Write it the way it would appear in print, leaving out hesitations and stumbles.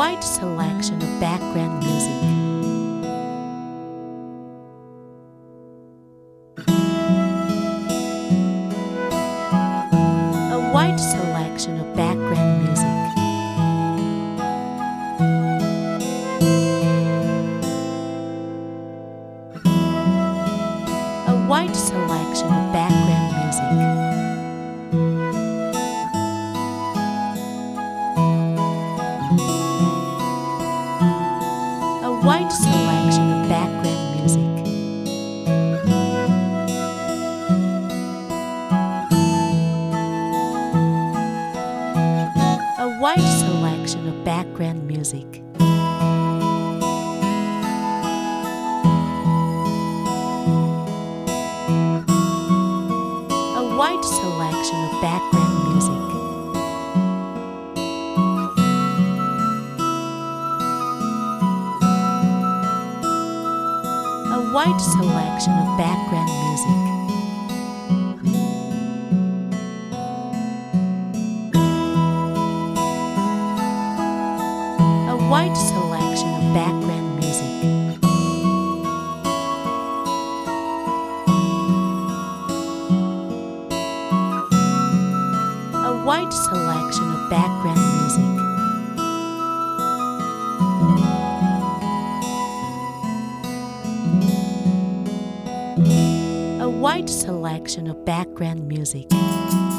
wide selection of background music. A wide selection of background music. A wide selection of background music. A wide selection of background music. A wide selection of background music. A wide selection of background music. A wide selection of background music. A wide selection of background music. A wide selection of background music. A wide selection of background music.